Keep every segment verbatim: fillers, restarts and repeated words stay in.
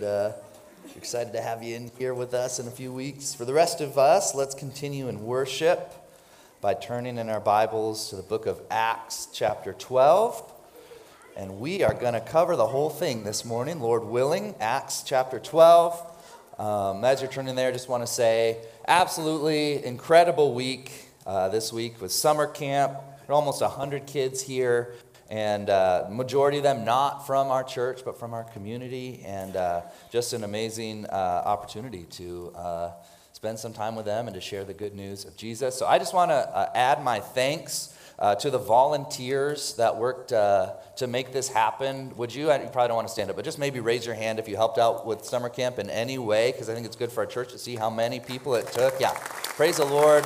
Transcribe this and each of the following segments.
and uh, excited to have you in here with us in a few weeks. For the rest of us, let's continue in worship by turning in our Bibles to the book of Acts, chapter twelve. And we are going to cover the whole thing this morning, Lord willing. Acts chapter twelve. Um, as you're turning there, I just want to say, absolutely incredible week uh, this week with summer camp. There are almost one hundred kids here, and uh, majority of them not from our church, but from our community. And uh, just an amazing uh, opportunity to uh, spend some time with them and to share the good news of Jesus. So I just want to uh, add my thanks Uh, to the volunteers that worked uh, to make this happen. Would you, you probably don't want to stand up, but just maybe raise your hand if you helped out with summer camp in any way, because I think it's good for our church to see how many people it took. Yeah, praise the Lord.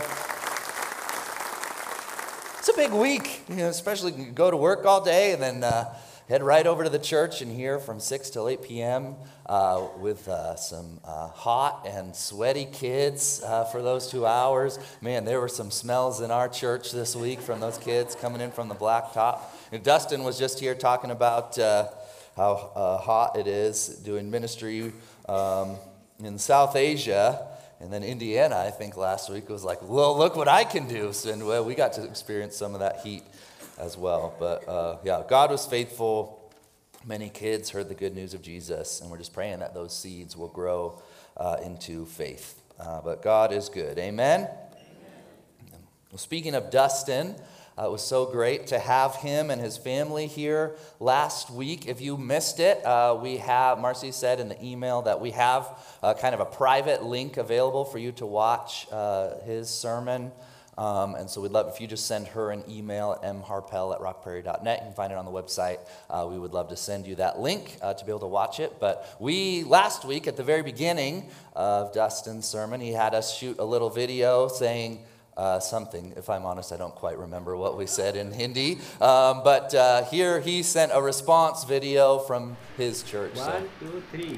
It's a big week, you know, especially you go to work all day and then uh, head right over to the church and here from six till eight p.m. Uh, with uh, some uh, hot and sweaty kids uh, for those two hours. Man, there were some smells in our church this week from those kids coming in from the blacktop. And Dustin was just here talking about uh, how uh, hot it is doing ministry um, in South Asia. And then Indiana, I think last week was like, well, look what I can do. So, and well, we got to experience some of that heat as well. But uh, yeah, God was faithful. Many kids heard the good news of Jesus, and we're just praying that those seeds will grow uh, into faith. Uh, but God is good. Amen? Amen. Well, speaking of Dustin, uh, it was so great to have him and his family here last week. If you missed it, uh, we have, Marcy said in the email that we have uh, kind of a private link available for you to watch uh, his sermon. Um, and so we'd love if you just send her an email at m harpel at rock prairie dot net. You can find it on the website. Uh, we would love to send you that link uh, to be able to watch it. But we, last week, at the very beginning of Dustin's sermon, he had us shoot a little video saying uh, something. If I'm honest, I don't quite remember what we said in Hindi. Um, but uh, here he sent a response video from his church. One, so. two, three.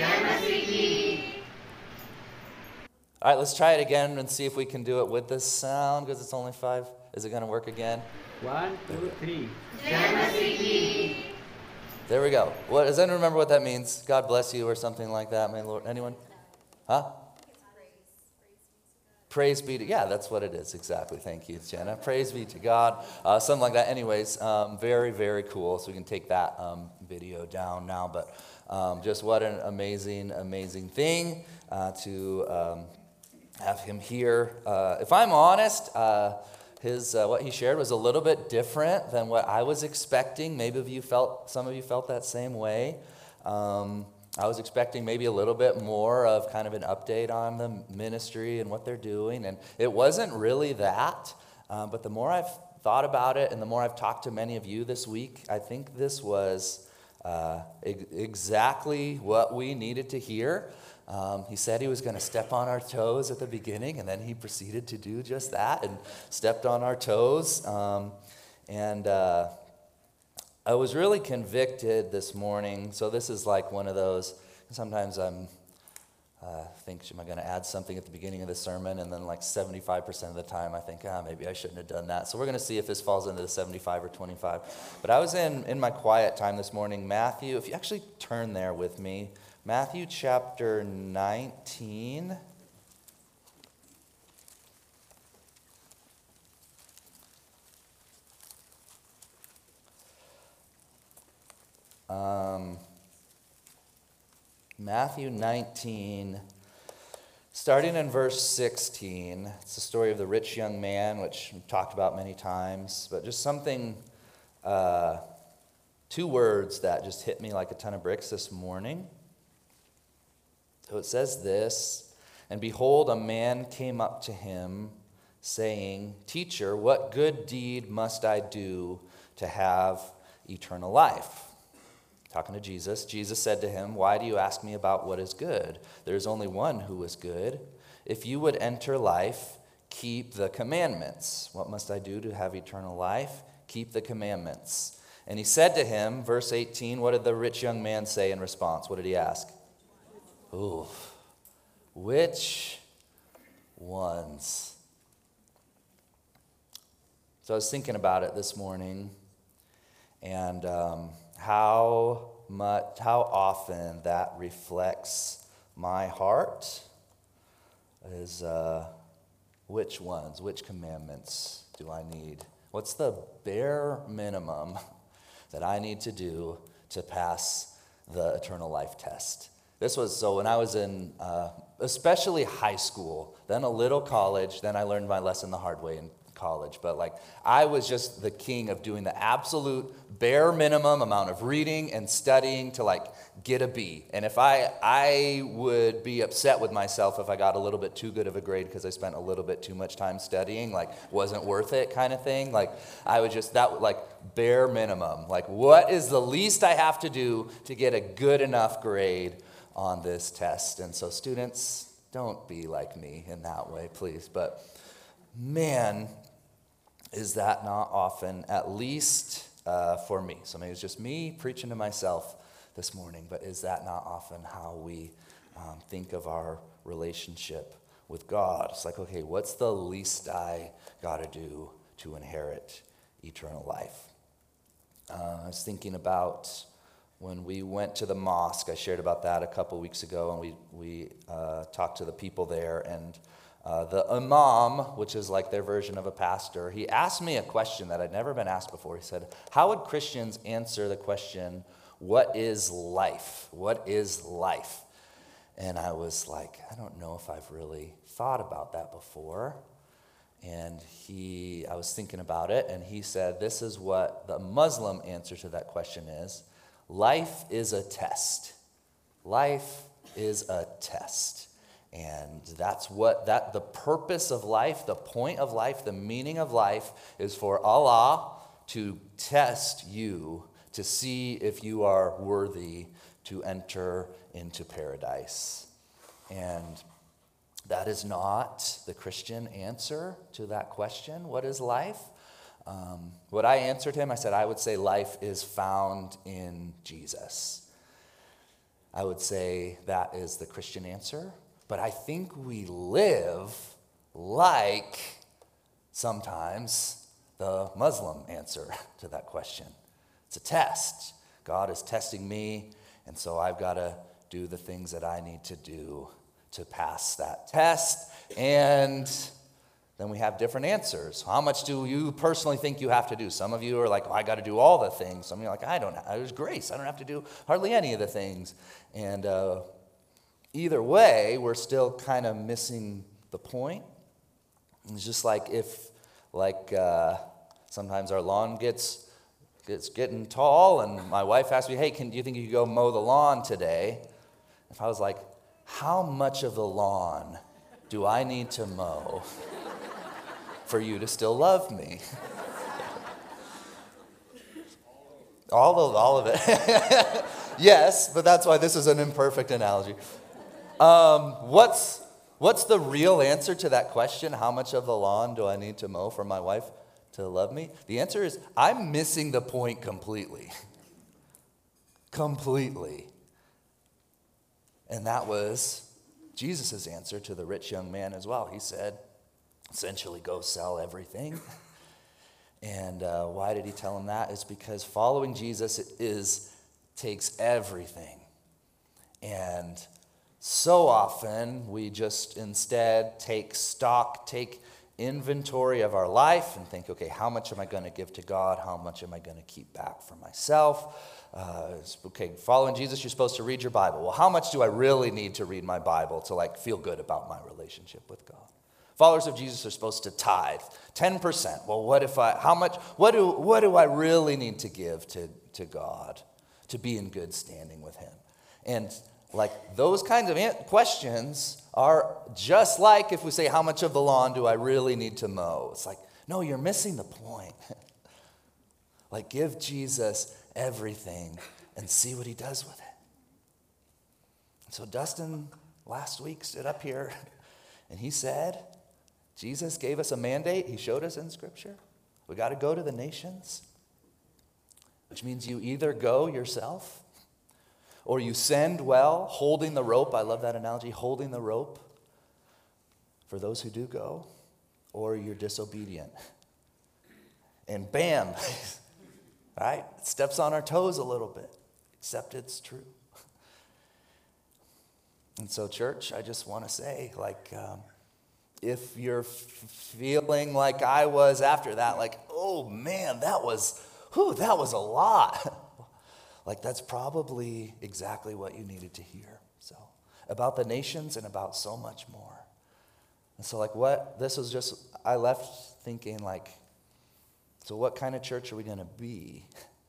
All right, let's try it again and see if we can do it with this sound, because it's only five. Is it going to work again? One, two, three. There we go. What, does anyone remember what that means? God bless you or something like that, may Lord. Anyone? Huh? Praise be to, yeah, that's what it is, exactly. Thank you, Jenna. Praise be to God. Uh, something like that. Anyways, um, very, very cool. So we can take that um, video down now. But um, just what an amazing, amazing thing uh, to um, have him here. Uh, if I'm honest, uh, his uh, what he shared was a little bit different than what I was expecting. Maybe of you felt, some of you felt that same way. Um, I was expecting maybe a little bit more of kind of an update on the ministry and what they're doing, and it wasn't really that. Uh, but the more I've thought about it, and the more I've talked to many of you this week, I think this was uh, e- exactly what we needed to hear. Um, he said he was going to step on our toes at the beginning, and then he proceeded to do just that and stepped on our toes. Um, and uh, I was really convicted this morning. So this is like one of those, sometimes I'm uh, think, am I going to add something at the beginning of the sermon? And then like seventy-five percent of the time I think, ah, maybe I shouldn't have done that. So we're going to see if this falls into the seventy-five or twenty-five. But I was in, in my quiet time this morning, Matthew, if you actually turn there with me, Matthew chapter nineteen. Um, Matthew nineteen, starting in verse sixteen. It's the story of the rich young man, which we've talked about many times, but just something, uh, two words that just hit me like a ton of bricks this morning. So it says this, and behold, a man came up to him, saying, Teacher, what good deed must I do to have eternal life? Talking to Jesus, Jesus said to him, Why do you ask me about what is good? There is only one who is good. If you would enter life, keep the commandments. What must I do to have eternal life? Keep the commandments. And he said to him, verse eighteen, what did the rich young man say in response? What did he ask? Ooh, which ones? So I was thinking about it this morning, and um, how much, how often that reflects my heart is uh, which ones, which commandments do I need? What's the bare minimum that I need to do to pass the eternal life test? This was, so when I was in, uh, especially high school, then a little college, then I learned my lesson the hard way in college. But like, I was just the king of doing the absolute bare minimum amount of reading and studying to like get a B. And if I, I would be upset with myself if I got a little bit too good of a grade because I spent a little bit too much time studying, like wasn't worth it kind of thing. Like I would just, that like bare minimum, like what is the least I have to do to get a good enough grade on this test? And so students, don't be like me in that way, please. But man, is that not often, at least uh, for me. So maybe it's just me preaching to myself this morning, but is that not often how we um, think of our relationship with God? It's like, okay, what's the least I got to do to inherit eternal life? Uh, I was thinking about when we went to the mosque. I shared about that a couple weeks ago, and we, we uh, talked to the people there, and uh, the imam, which is like their version of a pastor, he asked me a question that I'd never been asked before. He said, how would Christians answer the question, what is life? What is life? And I was like, I don't know if I've really thought about that before. And he, I was thinking about it, and he said, this is what the Muslim answer to that question is. Life is a test. Life is a test. And that's what, that the purpose of life, the point of life, the meaning of life is for Allah to test you to see if you are worthy to enter into paradise. And that is not the Christian answer to that question, what is life? Um, what I answered him, I said, I would say life is found in Jesus. I would say that is the Christian answer. But I think we live like sometimes the Muslim answer to that question. It's a test. God is testing me, and so I've got to do the things that I need to do to pass that test. And then we have different answers. How much do you personally think you have to do? Some of you are like, oh, I got to do all the things. Some of you are like, I don't. There's grace. I don't have to do hardly any of the things. And uh, either way, we're still kind of missing the point. It's just like if, like uh, sometimes our lawn gets gets getting tall, and my wife asks me, "Hey, can do you think you could go mow the lawn today?" If I was like, "How much of the lawn do I need to mow for you to still love me?" all of all of it. Yes, but that's why this is an imperfect analogy. Um, what's what's the real answer to that question? How much of the lawn do I need to mow for my wife to love me? The answer is I'm missing the point completely. Completely. And that was Jesus' answer to the rich young man as well. He said, essentially, go sell everything. And uh, why did he tell him that? It's because following Jesus is takes everything. And so often we just instead take stock, take inventory of our life and think, okay, how much am I going to give to God? How much am I going to keep back for myself? Uh, okay, following Jesus, you're supposed to read your Bible. Well, how much do I really need to read my Bible to like feel good about my relationship with God? Followers of Jesus are supposed to tithe ten percent. Well, what if I, how much, what do, what do I really need to give to, to God to be in good standing with him? And like those kinds of questions are just like if we say, how much of the lawn do I really need to mow? It's like, no, you're missing the point. Like, give Jesus everything and see what he does with it. So Dustin last week stood up here and he said, Jesus gave us a mandate. He showed us in Scripture. We got to go to the nations, which means you either go yourself or you send well, holding the rope. I love that analogy, holding the rope for those who do go, or you're disobedient. And bam, right? It steps on our toes a little bit. except it's true. And so, church, I just want to say, like, um, if you're f- feeling like I was after that, like, oh man, that was, whew, that was a lot. Like, that's probably exactly what you needed to hear. So, about the nations and about so much more. And so, like, what, this was just, I left thinking, like, so what kind of church are we going to be?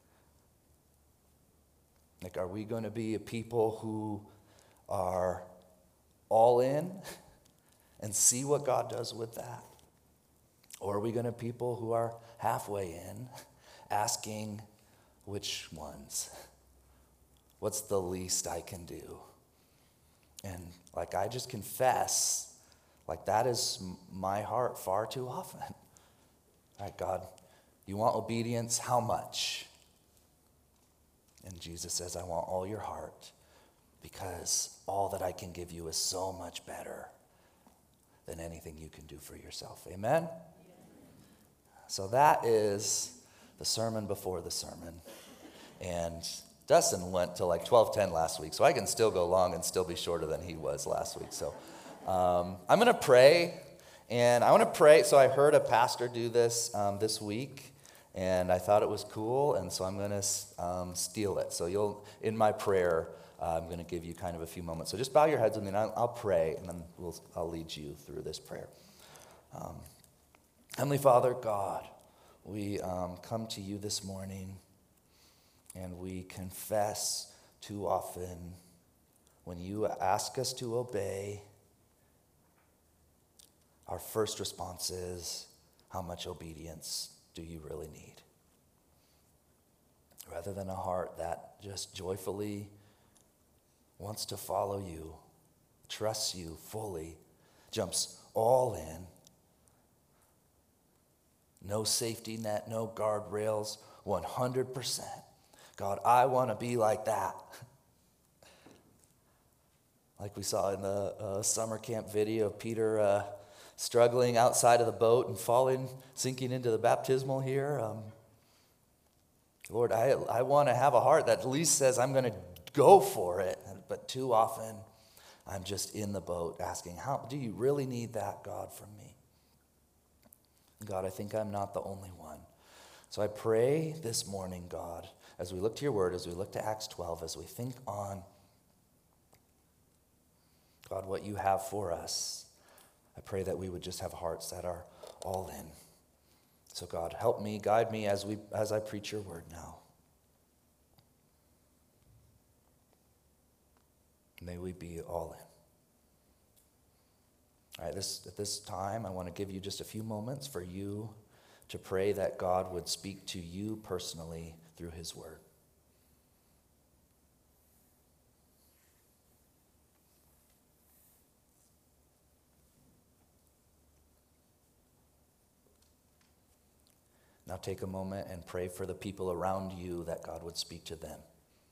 Like, are we going to be a people who are all in and see what God does with that? Or are we going to be people who are halfway in, asking, which ones? What's the least I can do? And like I just confess, like that is my heart far too often. All right, God, you want obedience? How much? And Jesus says, I want all your heart, because all that I can give you is so much better than anything you can do for yourself. Amen? So that is the sermon before the sermon. And Dustin went to like twelve ten last week, so I can still go long and still be shorter than he was last week. So um, I'm going to pray, and I want to pray. So I heard a pastor do this um, this week, and I thought it was cool, and so I'm going to um, steal it. So you'll, in my prayer, uh, I'm going to give you kind of a few moments. So just bow your heads with me, and I'll, I'll pray, and then we'll, I'll lead you through this prayer. Um, Heavenly Father, God, we um, come to you this morning, and we confess too often when you ask us to obey, our first response is, how much obedience do you really need? Rather than a heart that just joyfully wants to follow you, trusts you fully, jumps all in, no safety net, no guardrails, one hundred percent. God, I want to be like that. Like we saw in the uh, summer camp video of Peter uh, struggling outside of the boat and falling, sinking into the baptismal here. Um, Lord, I, I want to have a heart that at least says I'm going to go for it. But too often, I'm just in the boat asking, how do you really need that, God, from me? God, I think I'm not the only one. So I pray this morning, God, as we look to your word, as we look to Acts twelve, as we think on, God, what you have for us, I pray that we would just have hearts that are all in. So God, help me, guide me as we as I preach your word now. May we be all in. All right, this, at this time, I want to give you just a few moments for you to pray that God would speak to you personally through his word. Now take a moment and pray for the people around you that God would speak to them.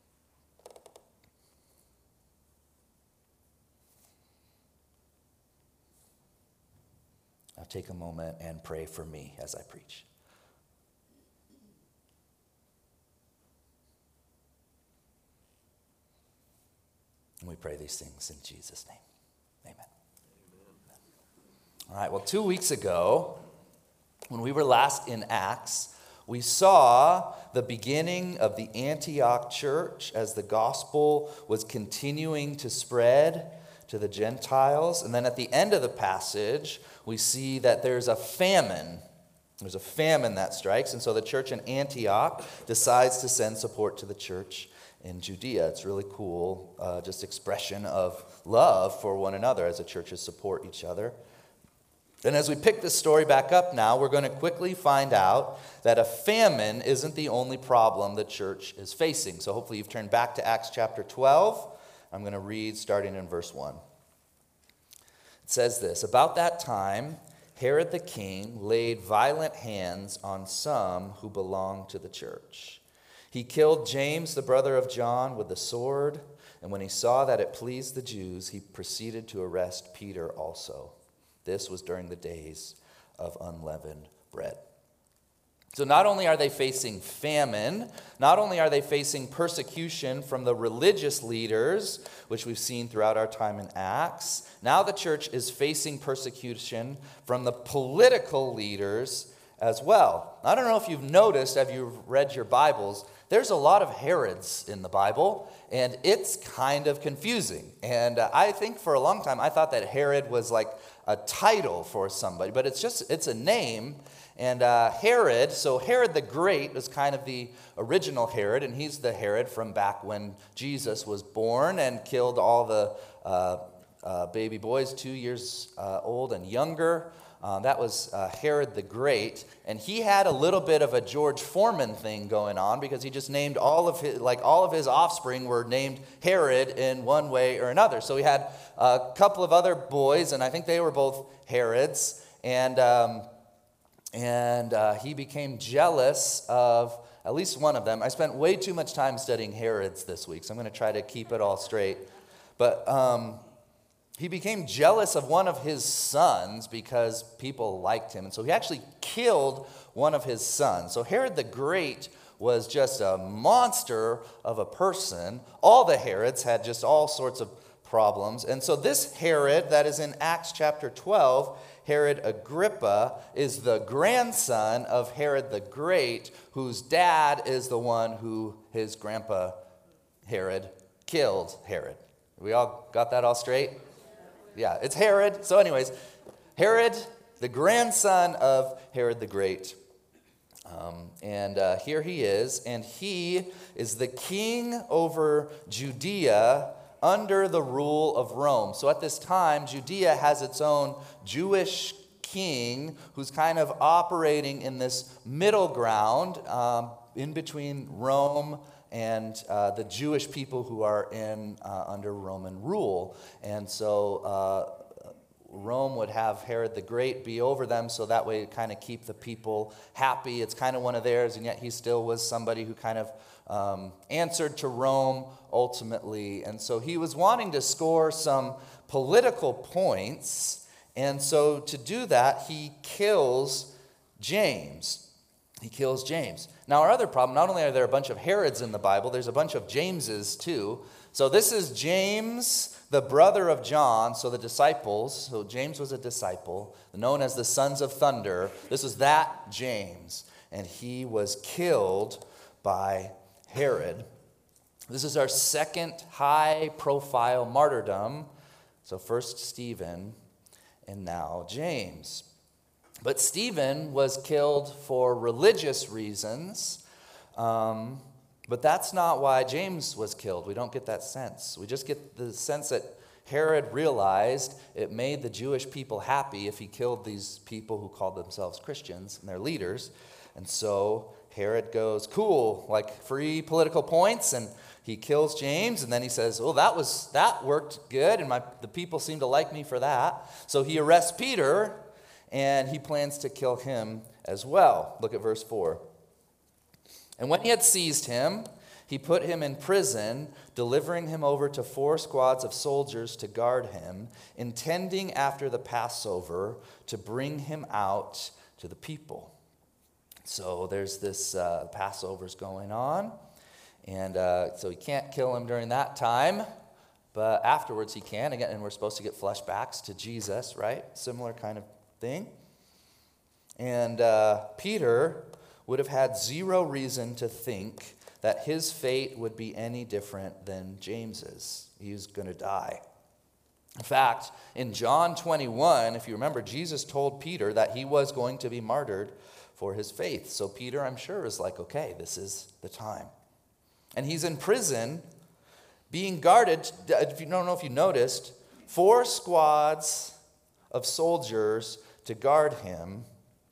Now take a moment and pray for me as I preach. And we pray these things in Jesus' name. Amen. Amen. All right, well, two weeks ago, when we were last in Acts, we saw the beginning of the Antioch church as the gospel was continuing to spread to the Gentiles. And then at the end of the passage, we see that there's a famine. There's a famine that strikes. And so the church in Antioch decides to send support to the church in Judea. It's really cool, uh, just expression of love for one another as the churches support each other. And as we pick this story back up now, we're going to quickly find out that a famine isn't the only problem the church is facing. So hopefully you've turned back to Acts chapter twelve. I'm going to read starting in verse one. It says this, "About that time, Herod the king laid violent hands on some who belonged to the church. He killed James, the brother of John, with the sword, and when he saw that it pleased the Jews, he proceeded to arrest Peter also. This was during the days of unleavened bread." So not only are they facing famine, not only are they facing persecution from the religious leaders, which we've seen throughout our time in Acts, now the church is facing persecution from the political leaders as well. I don't know if you've noticed, as you've read your Bibles, there's a lot of Herods in the Bible, and it's kind of confusing. And uh, I think for a long time, I thought that Herod was like a title for somebody, but it's just, it's a name. And uh, Herod, so Herod the Great was kind of the original Herod, and he's the Herod from back when Jesus was born and killed all the uh, uh, baby boys two years uh, old and younger. Uh, that was uh, Herod the Great, and he had a little bit of a George Foreman thing going on because he just named all of his, like all of his offspring were named Herod in one way or another. So he had a couple of other boys, and I think they were both Herods, and um, and uh, he became jealous of at least one of them. I spent way too much time studying Herods this week, so I'm going to try to keep it all straight. But um, he became jealous of one of his sons because people liked him. And so he actually killed one of his sons. So Herod the Great was just a monster of a person. All the Herods had just all sorts of problems. And so this Herod that is in Acts chapter twelve, Herod Agrippa, is the grandson of Herod the Great, whose dad is the one who his grandpa Herod killed Herod. We all got that all straight? Yeah, it's Herod. So anyways, Herod, the grandson of Herod the Great. Um, and uh, here he is, and he is the king over Judea under the rule of Rome. So at this time, Judea has its own Jewish king who's kind of operating in this middle ground um, in between Rome and uh, the Jewish people who are in uh, under Roman rule. And so uh, Rome would have Herod the Great be over them, so that way it kind of keep the people happy. It's kind of one of theirs, and yet he still was somebody who kind of um, answered to Rome ultimately. And so he was wanting to score some political points, and so to do that, he kills James. He kills James. Now, our other problem, not only are there a bunch of Herods in the Bible, there's a bunch of Jameses too. So this is James, the brother of John, so the disciples. So James was a disciple, known as the sons of thunder. This is that James, and he was killed by Herod. This is our second high-profile martyrdom. So first Stephen, and now James. But Stephen was killed for religious reasons, um, but that's not why James was killed. We don't get that sense. We just get the sense that Herod realized it made the Jewish people happy if he killed these people who called themselves Christians and their leaders. And so Herod goes, cool, like free political points, and he kills James, and then he says, oh, that was that worked good, and my the people seem to like me for that. So he arrests Peter, and he plans to kill him as well. Look at verse four. And when he had seized him, he put him in prison, delivering him over to four squads of soldiers to guard him, intending after the Passover to bring him out to the people. So there's this uh, Passover's going on, and uh, so he can't kill him during that time, but afterwards he can. Again, and we're supposed to get flashbacks to Jesus, right? Similar kind of thing. And uh, Peter would have had zero reason to think that his fate would be any different than James's. He was going to die. In fact, in John twenty-one, if you remember, Jesus told Peter that he was going to be martyred for his faith. So Peter, I'm sure, is like, okay, this is the time. And he's in prison being guarded. If you don't know if you noticed, four squads of soldiers to guard him.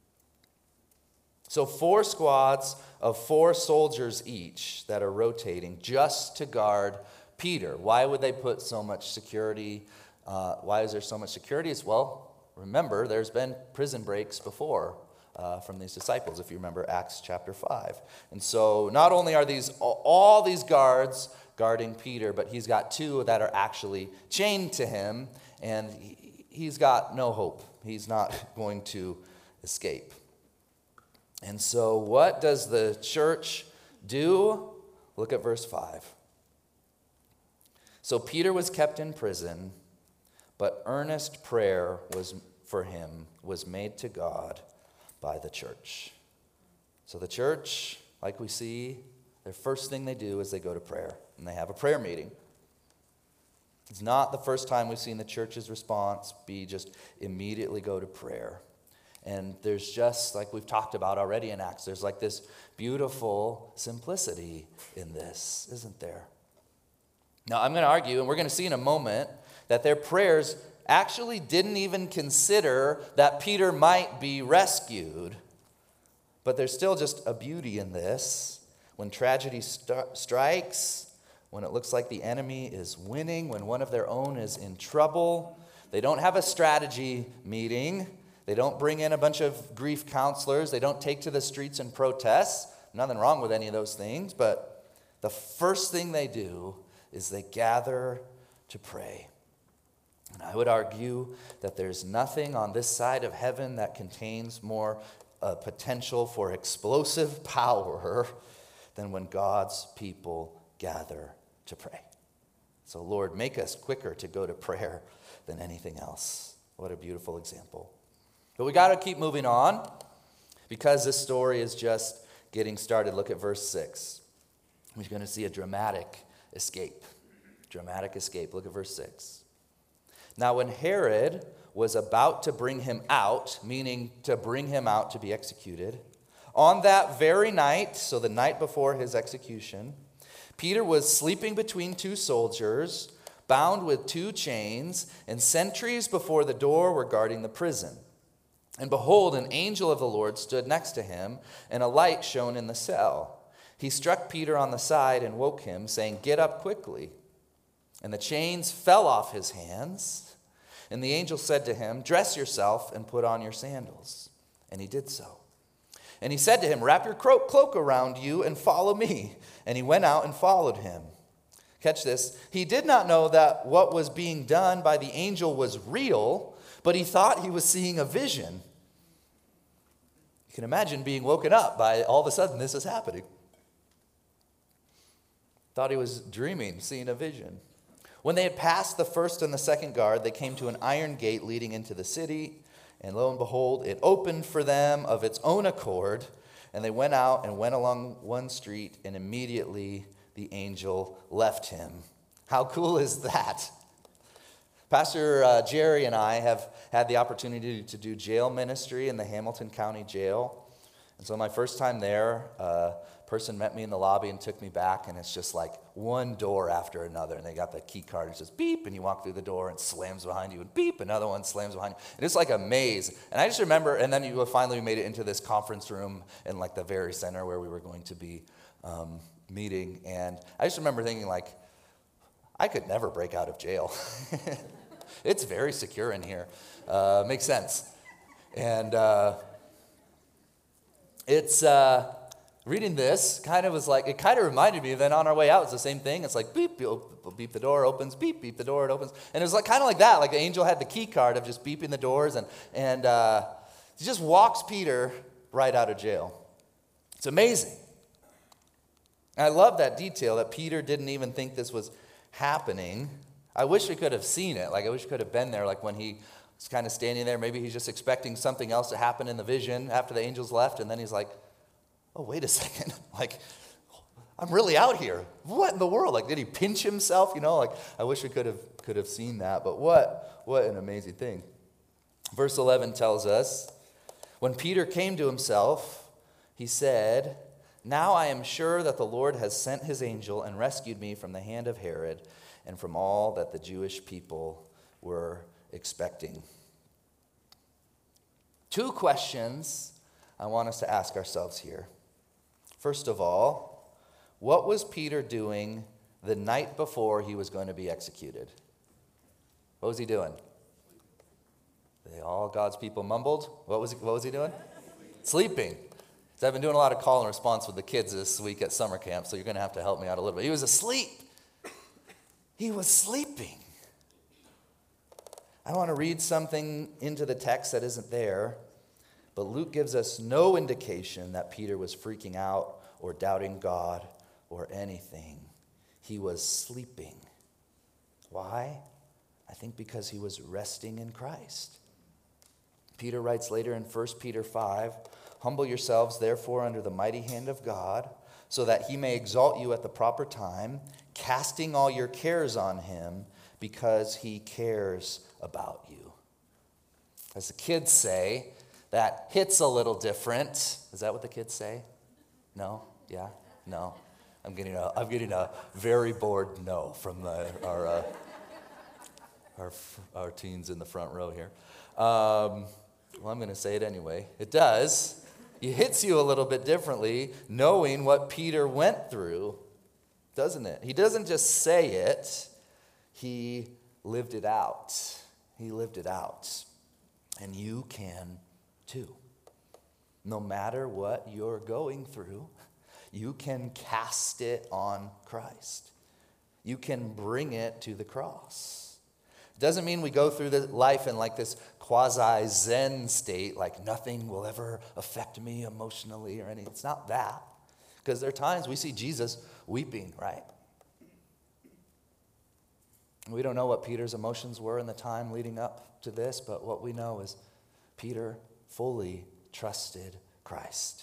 So four squads of four soldiers each that are rotating just to guard Peter. Why would they put so much security? Uh, why is there so much security? It's, well, remember, there's been prison breaks before uh, from these disciples, if you remember Acts chapter five. And so not only are these all these guards guarding Peter, but he's got two that are actually chained to him, and he's got no hope. He's not going to escape. And so what does the church do? Look at verse five. So Peter was kept in prison, but earnest prayer was for him was made to God by the church. So the church, like we see, their first thing they do is they go to prayer, and they have a prayer meeting. It's not the first time we've seen the church's response be just immediately go to prayer. And there's just, like we've talked about already in Acts, there's like this beautiful simplicity in this, isn't there? Now, I'm going to argue, and we're going to see in a moment, that their prayers actually didn't even consider that Peter might be rescued. But there's still just a beauty in this. When tragedy st- strikes, when it looks like the enemy is winning, when one of their own is in trouble, they don't have a strategy meeting. They don't bring in a bunch of grief counselors. They don't take to the streets and protest. Nothing wrong with any of those things. But the first thing they do is they gather to pray. And I would argue that there's nothing on this side of heaven that contains more uh, potential for explosive power than when God's people gather to pray. So Lord, make us quicker to go to prayer than anything else. What a beautiful example. But we got to keep moving on because this story is just getting started. Look at verse six. We're going to see a dramatic escape. Dramatic escape. Look at verse six. Now when Herod was about to bring him out, meaning to bring him out to be executed, on that very night, so the night before his execution, Peter was sleeping between two soldiers, bound with two chains, and sentries before the door were guarding the prison. And behold, an angel of the Lord stood next to him, and a light shone in the cell. He struck Peter on the side and woke him, saying, "Get up quickly." And the chains fell off his hands. And the angel said to him, "Dress yourself and put on your sandals." And he did so. And he said to him, "Wrap your cloak around you and follow me." And he went out and followed him. Catch this. He did not know that what was being done by the angel was real, but he thought he was seeing a vision. You can imagine being woken up by all of a sudden this is happening. Thought he was dreaming, seeing a vision. When they had passed the first and the second guard, they came to an iron gate leading into the city. And lo and behold, it opened for them of its own accord. And they went out and went along one street, and immediately the angel left him. How cool is that? Pastor uh, Jerry and I have had the opportunity to do jail ministry in the Hamilton County Jail. And so my first time there, a person met me in the lobby and took me back, and it's just like one door after another. And they got the key card and it says beep, and you walk through the door and it slams behind you, and beep, another one slams behind you. And it's like a maze. And I just remember, and then you finally made it into this conference room in like the very center where we were going to be um, meeting. And I just remember thinking like, I could never break out of jail. It's very secure in here. Uh, makes sense. And uh, it's, uh, reading this kind of was like, it kind of reminded me, then on our way out, it's the same thing. It's like beep, beep, beep, the door opens, beep, beep, the door it opens. And it was like kind of like that, like the angel had the key card of just beeping the doors, and, and uh, he just walks Peter right out of jail. It's amazing. And I love that detail that Peter didn't even think this was happening. I wish we could have seen it. Like, I wish we could have been there, like when he was kind of standing there. Maybe he's just expecting something else to happen in the vision after the angels left, and then he's like, oh, wait a second. Like, I'm really out here. What in the world? Like, did he pinch himself? You know, like, I wish we could have could have seen that. But what, what an amazing thing. Verse eleven tells us, when Peter came to himself, he said, "Now I am sure that the Lord has sent his angel and rescued me from the hand of Herod and from all that the Jewish people were expecting." Two questions I want us to ask ourselves here. First of all, what was Peter doing the night before he was going to be executed? What was he doing? They all God's people mumbled. What was he, what was he doing? Sleeping. So I've been doing a lot of call and response with the kids this week at summer camp, so you're going to have to help me out a little bit. He was asleep. He was sleeping. I want to read something into the text that isn't there. But Luke gives us no indication that Peter was freaking out or doubting God or anything. He was sleeping. Why? I think because he was resting in Christ. Peter writes later in First Peter five, "Humble yourselves, therefore, under the mighty hand of God, so that he may exalt you at the proper time, casting all your cares on him, because he cares about you." As the kids say, that hits a little different. Is that what the kids say? No? Yeah? No? I'm getting a, I'm getting a very bored no from the, our, uh, our, our teens in the front row here. Um, well, I'm going to say it anyway. It does. It hits you a little bit differently knowing what Peter went through, doesn't it? He doesn't just say it. He lived it out. He lived it out. And you can too. No matter what you're going through, you can cast it on Christ. You can bring it to the cross. It doesn't mean we go through the life in like this quasi-Zen state, like nothing will ever affect me emotionally or anything. It's not that. Because there are times we see Jesus weeping, right? We don't know what Peter's emotions were in the time leading up to this, but what we know is Peter fully trusted Christ.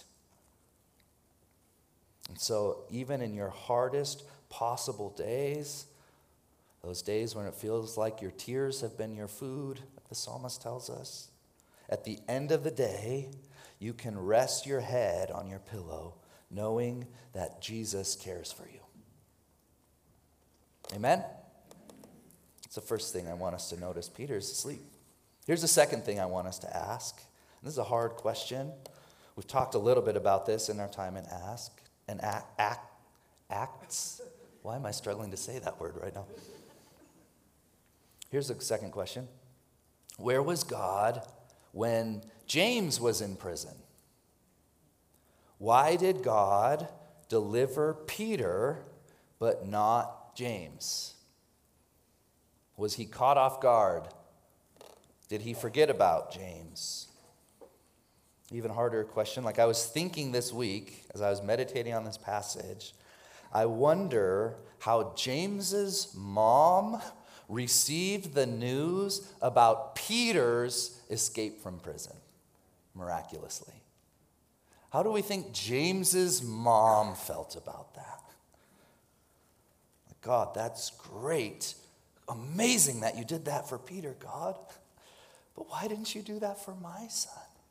And so even in your hardest possible days, those days when it feels like your tears have been your food, like the psalmist tells us, at the end of the day, you can rest your head on your pillow knowing that Jesus cares for you. Amen? It's the first thing I want us to notice. Peter's asleep. Here's the second thing I want us to ask. This is a hard question. We've talked a little bit about this in our time in Ask and act, act, Acts. Why am I struggling to say that word right now? Here's the second question. Where was God when James was in prison? Why did God deliver Peter but not James? Was he caught off guard? Did he forget about James? Even harder question. Like I was thinking this week as I was meditating on this passage, I wonder how James's mom received the news about Peter's escape from prison miraculously. How do we think James's mom felt about that? God, that's great. Amazing that you did that for Peter, God. But why didn't you do that for my son?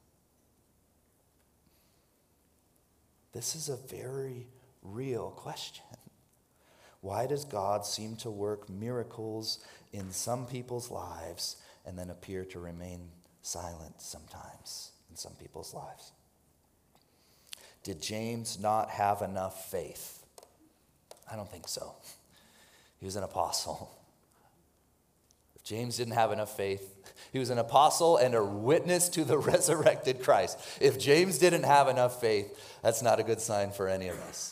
This is a very real question. Why does God seem to work miracles in some people's lives and then appear to remain silent sometimes in some people's lives? Did James not have enough faith? I don't think so. He was an apostle. If James didn't have enough faith, he was an apostle and a witness to the resurrected Christ. If James didn't have enough faith, that's not a good sign for any of us.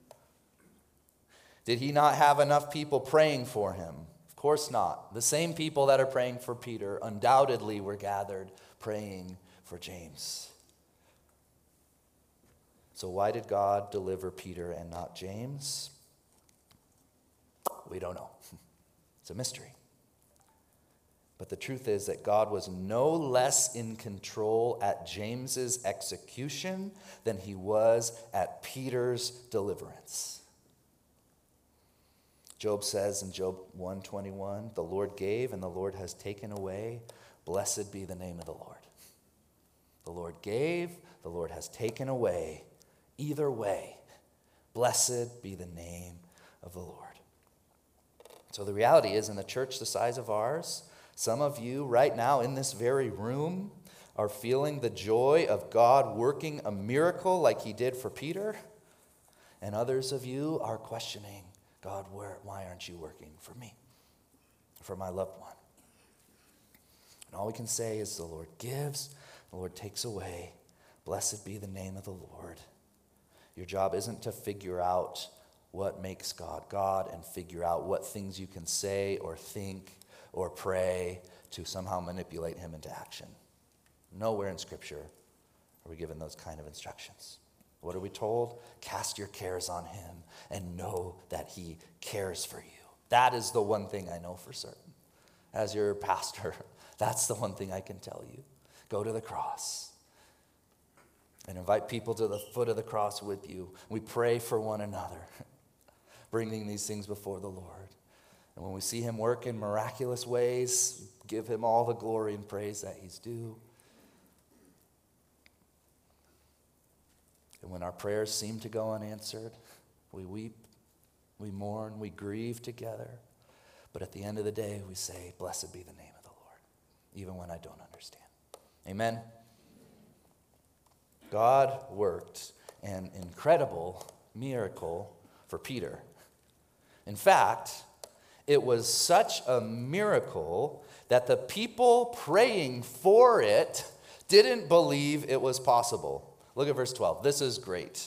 Did he not have enough people praying for him? Of course not. The same people that are praying for Peter undoubtedly were gathered praying for James. So why did God deliver Peter and not James? We don't know. It's a mystery. But the truth is that God was no less in control at James's execution than he was at Peter's deliverance. Job says in Job one twenty-one, "The Lord gave and the Lord has taken away. Blessed be the name of the Lord." The Lord gave, the Lord has taken away. Either way, blessed be the name of the Lord. So the reality is, in a church the size of ours, some of you right now in this very room are feeling the joy of God working a miracle like he did for Peter. And others of you are questioning, God, where, why aren't you working for me, for my loved one? And all we can say is the Lord gives, the Lord takes away. Blessed be the name of the Lord. Your job isn't to figure out what makes God God and figure out what things you can say or think or pray to somehow manipulate him into action. Nowhere in Scripture are we given those kind of instructions? What are we told? Cast your cares on him and know that he cares for you. That is the one thing I know for certain. As your pastor, that's the one thing I can tell you. Go to the cross and invite people to the foot of the cross with you. We pray for one another, bringing these things before the Lord. And when we see him work in miraculous ways, give him all the glory and praise that he's due. And when our prayers seem to go unanswered, we weep, we mourn, we grieve together. But at the end of the day, we say, blessed be the name of the Lord, even when I don't understand. Amen. God worked an incredible miracle for Peter. In fact, it was such a miracle that the people praying for it didn't believe it was possible. Look at verse twelve. This is great.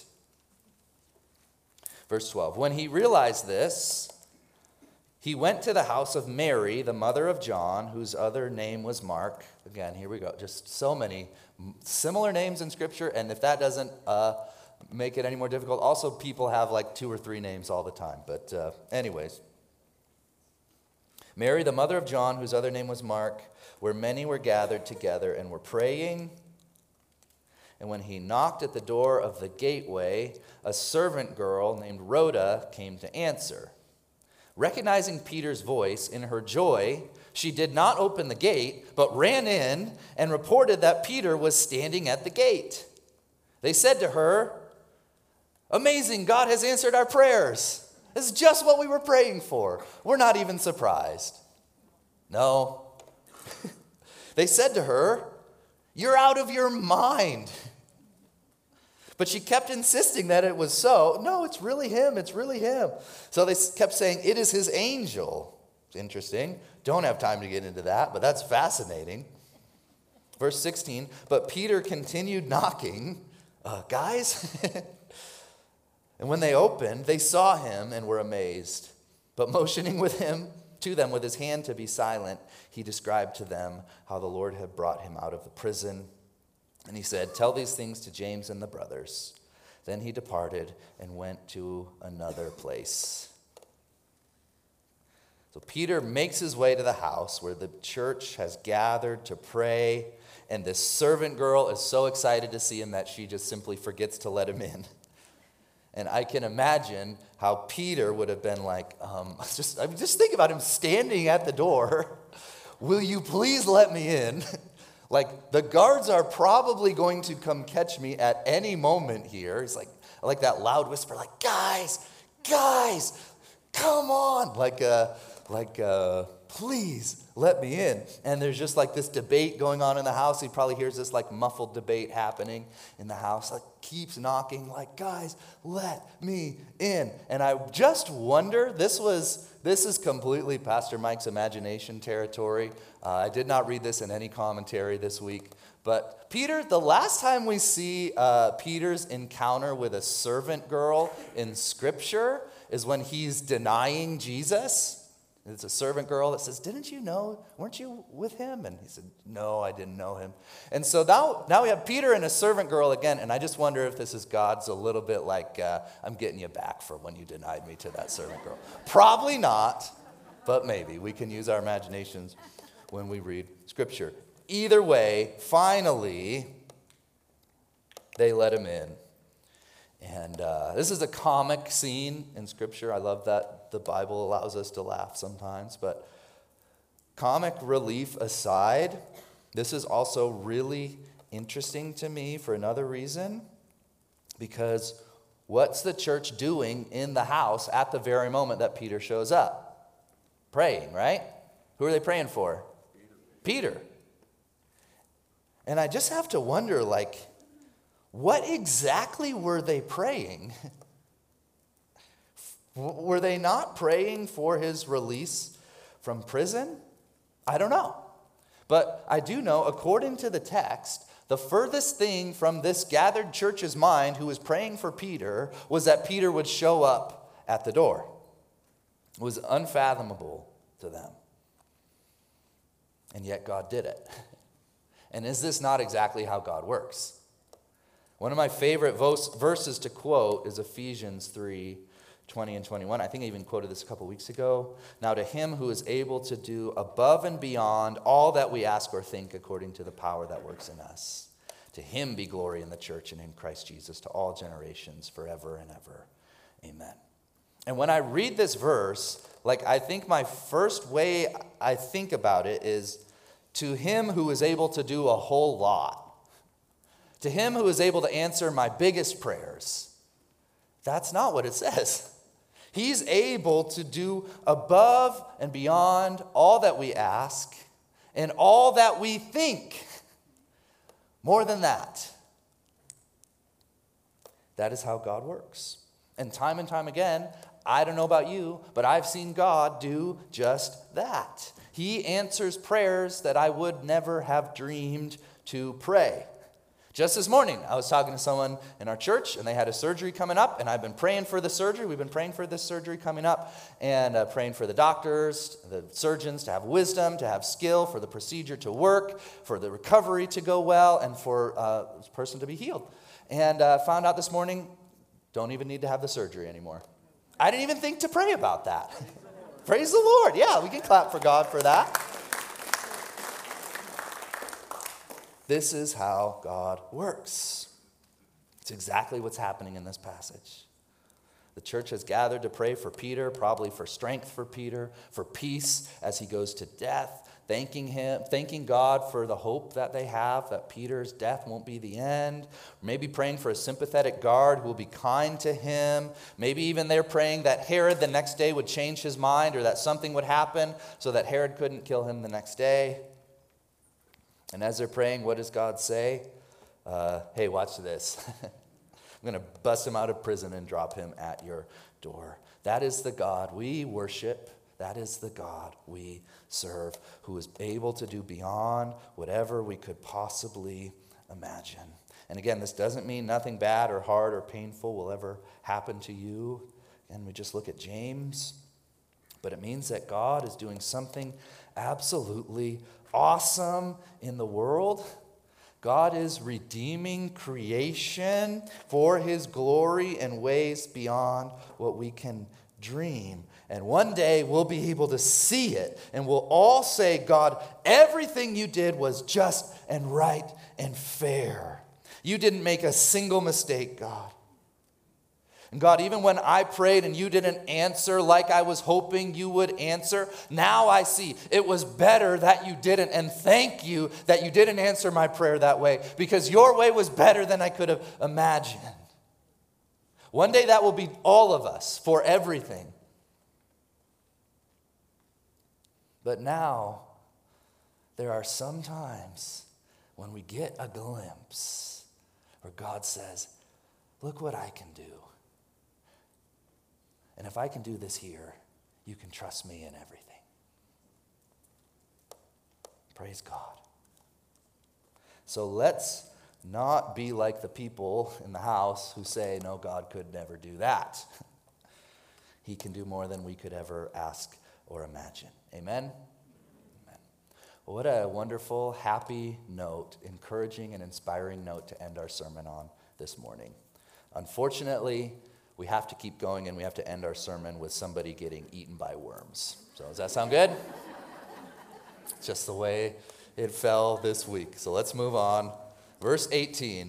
Verse twelve. When he realized this, he went to the house of Mary, the mother of John, whose other name was Mark. Again, here we go. Just so many similar names in Scripture, and if that doesn't uh, make it any more difficult, also people have like two or three names all the time. But uh, anyways. Mary, the mother of John, whose other name was Mark, where many were gathered together and were praying. And when he knocked at the door of the gateway, a servant girl named Rhoda came to answer. Recognizing Peter's voice, in her joy, she did not open the gate, but ran in and reported that Peter was standing at the gate. They said to her, "Amazing, God has answered our prayers. This is just what we were praying for. We're not even surprised." No. They said to her, "You're out of your mind." But she kept insisting that it was so. "No, it's really him. It's really him." So they kept saying, "It is his angel." It's interesting. Don't have time to get into that, but that's fascinating. Verse sixteen, but Peter continued knocking. Uh, guys? And when they opened, they saw him and were amazed. But motioning with him to them with his hand to be silent, he described to them how the Lord had brought him out of the prison. And he said, "Tell these things to James and the brothers." Then he departed and went to another place. So Peter makes his way to the house where the church has gathered to pray, and this servant girl is so excited to see him that she just simply forgets to let him in. And I can imagine how Peter would have been like, um, just, I mean, just think about him standing at the door. "Will you please let me in?" Like, the guards are probably going to come catch me at any moment here. He's like, I like that loud whisper, like, guys, guys, come on. Like, uh, like, uh, please let me in. And there's just like this debate going on in the house. He probably hears this like muffled debate happening in the house. Like, keeps knocking, like, guys, let me in. And I just wonder, this was, this is completely Pastor Mike's imagination territory. Uh, I did not read this in any commentary this week. But Peter, the last time we see uh, Peter's encounter with a servant girl in Scripture is when he's denying Jesus. It's a servant girl that says, "Didn't you know? Weren't you with him?" And he said, "No, I didn't know him." And so now, now we have Peter and a servant girl again. And I just wonder if this is God's a little bit like, uh, I'm getting you back for when you denied me to that servant girl. Probably not, but maybe. We can use our imaginations when we read Scripture. Either way, finally, they let him in. And uh, this is a comic scene in Scripture. I love that the Bible allows us to laugh sometimes. But comic relief aside, this is also really interesting to me for another reason. Because what's the church doing in the house at the very moment that Peter shows up? Praying, right? Who are they praying for? Peter. Peter. And I just have to wonder, like, what exactly were they praying? Were they not praying for his release from prison? I don't know. But I do know, according to the text, the furthest thing from this gathered church's mind who was praying for Peter was that Peter would show up at the door. It was unfathomable to them. And yet God did it. And is this not exactly how God works? One of my favorite verses to quote is Ephesians three, twenty and twenty-one. I think I even quoted this a couple weeks ago. Now to him who is able to do above and beyond all that we ask or think according to the power that works in us. To him be glory in the church and in Christ Jesus to all generations forever and ever. Amen. And when I read this verse, like I think my first way I think about it is to him who is able to do a whole lot. To him who is able to answer my biggest prayers. That's not what it says. He's able to do above and beyond all that we ask and all that we think. More than that. That is how God works. And time and time again, I don't know about you, but I've seen God do just that. He answers prayers that I would never have dreamed to pray. Just this morning, I was talking to someone in our church, and they had a surgery coming up, and I've been praying for the surgery. We've been praying for this surgery coming up, and uh, praying for the doctors, the surgeons to have wisdom, to have skill, for the procedure to work, for the recovery to go well, and for uh, this person to be healed. And uh, found out this morning, don't even need to have the surgery anymore. I didn't even think to pray about that. Praise the Lord. Yeah, we can clap for God for that. This is how God works. It's exactly what's happening in this passage. The church has gathered to pray for Peter, probably for strength for Peter, for peace as he goes to death, thanking him, thanking God for the hope that they have, that Peter's death won't be the end. Maybe praying for a sympathetic guard who will be kind to him. Maybe even they're praying that Herod the next day would change his mind, or that something would happen so that Herod couldn't kill him the next day. And as they're praying, what does God say? Uh, hey, watch this. I'm going to bust him out of prison and drop him at your door. That is the God we worship. That is the God we serve, who is able to do beyond whatever we could possibly imagine. And again, this doesn't mean nothing bad or hard or painful will ever happen to you. And we just look at James. But it means that God is doing something absolutely awesome in the world. God is redeeming creation for his glory in ways beyond what we can dream. And one day we'll be able to see it, and we'll all say, God, everything you did was just and right and fair. You didn't make a single mistake, God. And God, even when I prayed and you didn't answer like I was hoping you would answer, now I see it was better that you didn't. And thank you that you didn't answer my prayer that way, because your way was better than I could have imagined. One day that will be all of us for everything. But now there are some times when we get a glimpse where God says, look what I can do. And if I can do this here, you can trust me in everything. Praise God. So let's not be like the people in the house who say, no, God could never do that. He can do more than we could ever ask or imagine. Amen? Amen. Well, what a wonderful, happy note, encouraging and inspiring note to end our sermon on this morning. Unfortunately, we have to keep going, and we have to end our sermon with somebody getting eaten by worms. So does that sound good? Just the way it fell this week. So let's move on. Verse eighteen.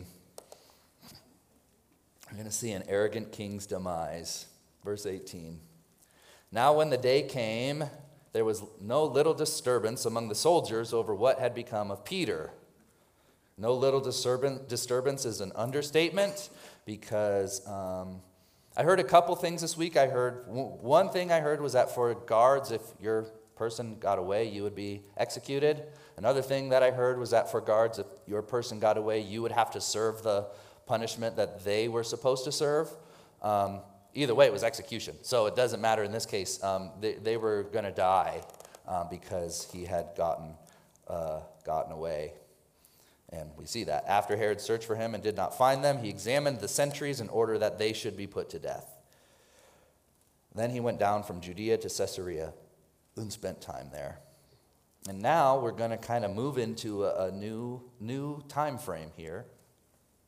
We're going to see an arrogant king's demise. Verse eighteen. Now when the day came, there was no little disturbance among the soldiers over what had become of Peter. No little disturbance is an understatement, because um, I heard a couple things this week. I heard, one thing I heard was that for guards, if your person got away, you would be executed. Another thing that I heard was that for guards, if your person got away, you would have to serve the punishment that they were supposed to serve. Um, either way, it was execution. So it doesn't matter in this case. Um, they, they were going to die uh, because he had gotten uh, gotten away. And we see that. After Herod searched for him and did not find them, he examined the sentries in order that they should be put to death. Then he went down from Judea to Caesarea and spent time there. And now we're going to kind of move into a, a new, new time frame here.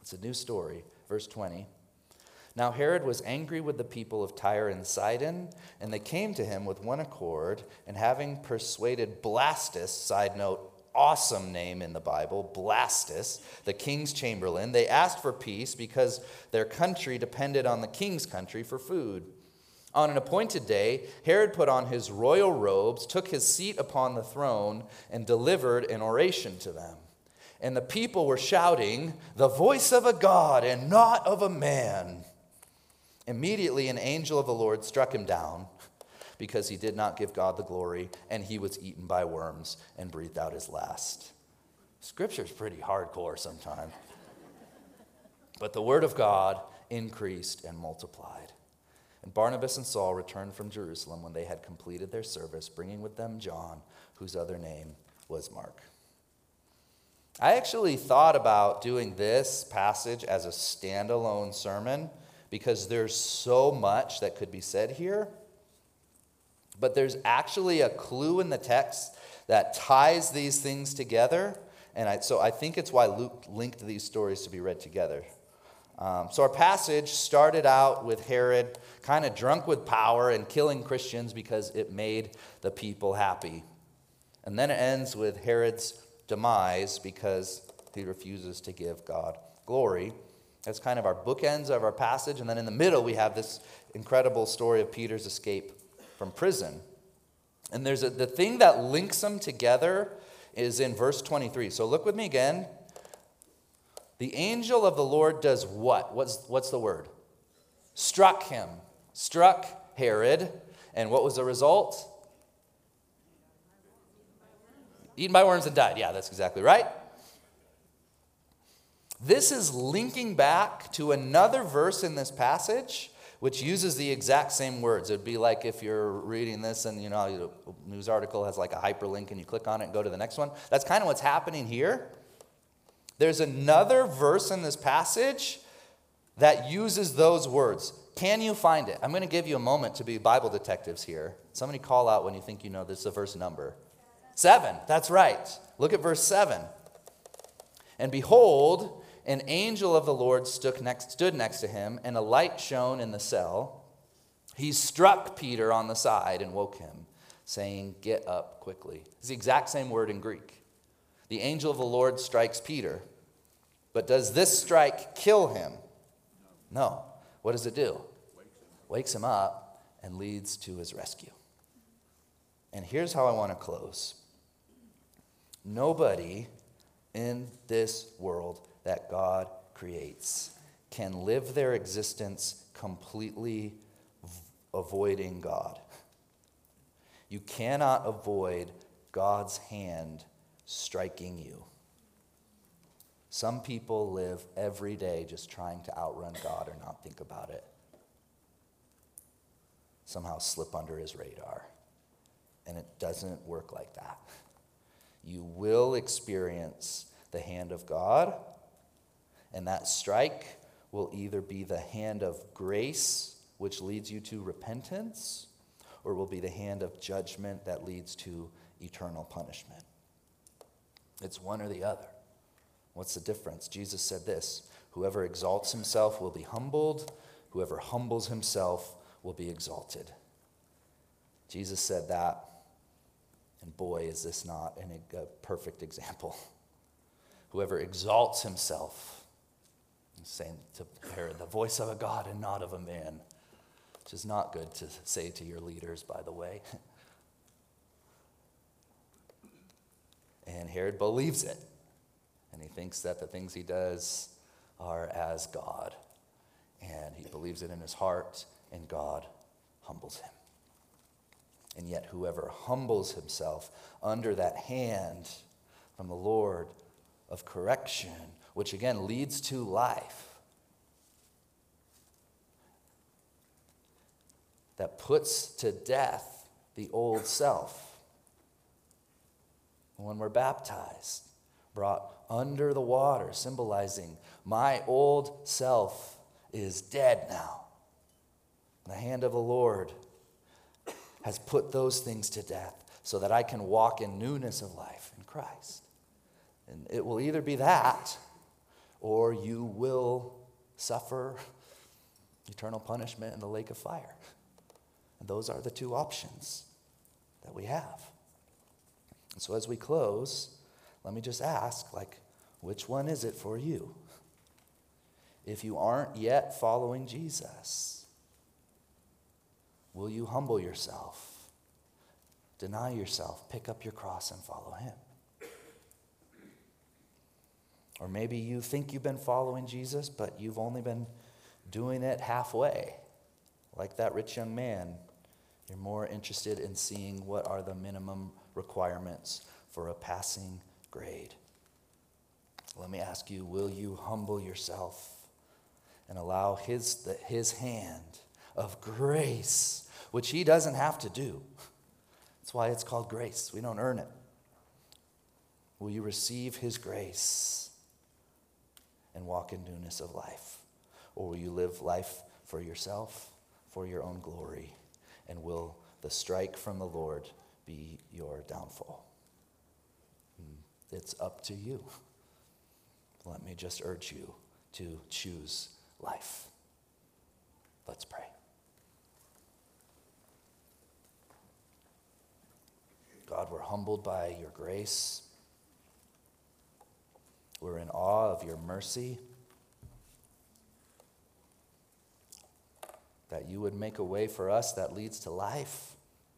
It's a new story. Verse twenty. Now Herod was angry with the people of Tyre and Sidon, and they came to him with one accord, and having persuaded Blastus, side note, awesome name in the Bible, Blastus, the king's chamberlain, they asked for peace because their country depended on the king's country for food. On an appointed day, Herod put on his royal robes, took his seat upon the throne, and delivered an oration to them. And the people were shouting, "The voice of a God and not of a man." Immediately an angel of the Lord struck him down because he did not give God the glory, and he was eaten by worms and breathed out his last. Scripture's pretty hardcore sometimes. But the word of God increased and multiplied. And Barnabas and Saul returned from Jerusalem when they had completed their service, bringing with them John, whose other name was Mark. I actually thought about doing this passage as a standalone sermon because there's so much that could be said here. But there's actually a clue in the text that ties these things together. And I, so I think it's why Luke linked these stories to be read together. Um, so our passage started out with Herod kind of drunk with power and killing Christians because it made the people happy. And then it ends with Herod's demise because he refuses to give God glory. That's kind of our bookends of our passage. And then in the middle, we have this incredible story of Peter's escape from prison. And there's a, the thing that links them together is in verse twenty-three. So look with me again. The angel of the Lord does what? What's, what's the word? Struck him. Struck Herod. And what was the result? Eaten by worms and died. Yeah, that's exactly right. This is linking back to another verse in this passage which uses the exact same words. It would be like if you're reading this and, you know, a news article has like a hyperlink and you click on it and go to the next one. That's kind of what's happening here. There's another verse in this passage that uses those words. Can you find it? I'm going to give you a moment to be Bible detectives here. Somebody call out when you think you know this is a verse number. Seven. That's right. Look at verse seven. And behold, an angel of the Lord stood next, stood next to him, and a light shone in the cell. He struck Peter on the side and woke him, saying, "Get up quickly." It's the exact same word in Greek. The angel of the Lord strikes Peter. But does this strike kill him? No. What does it do? Wakes him up and leads to his rescue. And here's how I want to close. Nobody in this world that God creates can live their existence completely v- avoiding God. You cannot avoid God's hand striking you. Some people live every day just trying to outrun God or not think about it. Somehow slip under his radar. And it doesn't work like that. You will experience the hand of God, and that strike will either be the hand of grace, which leads you to repentance, or will be the hand of judgment that leads to eternal punishment. It's one or the other. What's the difference? Jesus said this: whoever exalts himself will be humbled, whoever humbles himself will be exalted. Jesus said that, and boy, is this not an, a perfect example. Whoever exalts himself, he's saying to Herod, the voice of a God and not of a man, which is not good to say to your leaders, by the way. And Herod believes it. And he thinks that the things he does are as God. And he believes it in his heart, and God humbles him. And yet whoever humbles himself under that hand from the Lord of correction, which again leads to life, that puts to death the old self. When we're baptized, brought under the water, symbolizing my old self is dead now. The hand of the Lord has put those things to death so that I can walk in newness of life in Christ. And it will either be that, or you will suffer eternal punishment in the lake of fire. And those are the two options that we have. And so as we close, let me just ask, like, which one is it for you? If you aren't yet following Jesus, will you humble yourself, deny yourself, pick up your cross and follow him? Or maybe you think you've been following Jesus, but you've only been doing it halfway. Like that rich young man, you're more interested in seeing what are the minimum requirements for a passing grade. Let me ask you, will you humble yourself and allow his, the, his hand of grace, which he doesn't have to do? That's why it's called grace. We don't earn it. Will you receive his grace and walk in newness of life? Or will you live life for yourself, for your own glory? And will the strike from the Lord be your downfall? It's up to you. Let me just urge you to choose life. Let's pray. God, we're humbled by your grace. We're in awe of your mercy, that you would make a way for us that leads to life.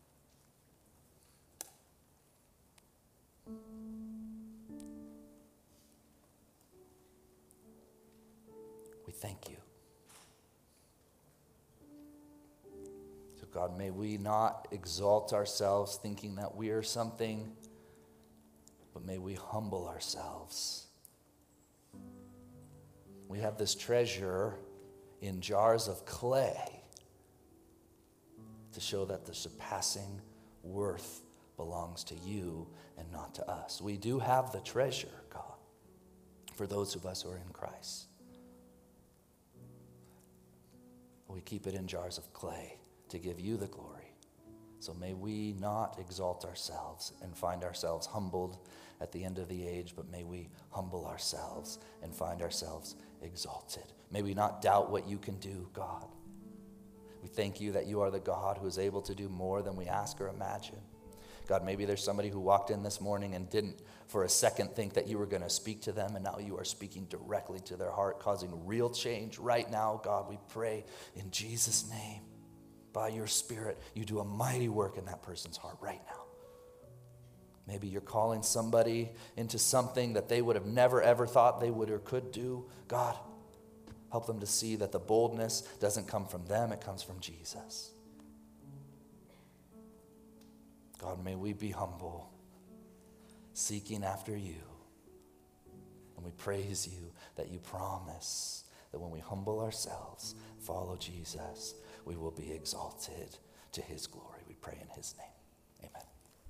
We thank you. So God, may we not exalt ourselves thinking that we are something, but may we humble ourselves. We have this treasure in jars of clay to show that the surpassing worth belongs to you and not to us. We do have the treasure, God, for those of us who are in Christ. We keep it in jars of clay to give you the glory. So may we not exalt ourselves and find ourselves humbled at the end of the age, but may we humble ourselves and find ourselves exalted. May we not doubt what you can do, God. We thank you that you are the God who is able to do more than we ask or imagine. God, maybe there's somebody who walked in this morning and didn't for a second think that you were going to speak to them, and now you are speaking directly to their heart, causing real change right now. God, we pray in Jesus' name, by your Spirit, you do a mighty work in that person's heart right now. Maybe you're calling somebody into something that they would have never, ever thought they would or could do. God, help them to see that the boldness doesn't come from them, it comes from Jesus. God, may we be humble, seeking after you. And we praise you that you promise that when we humble ourselves, follow Jesus, we will be exalted to his glory. We pray in his name. Amen.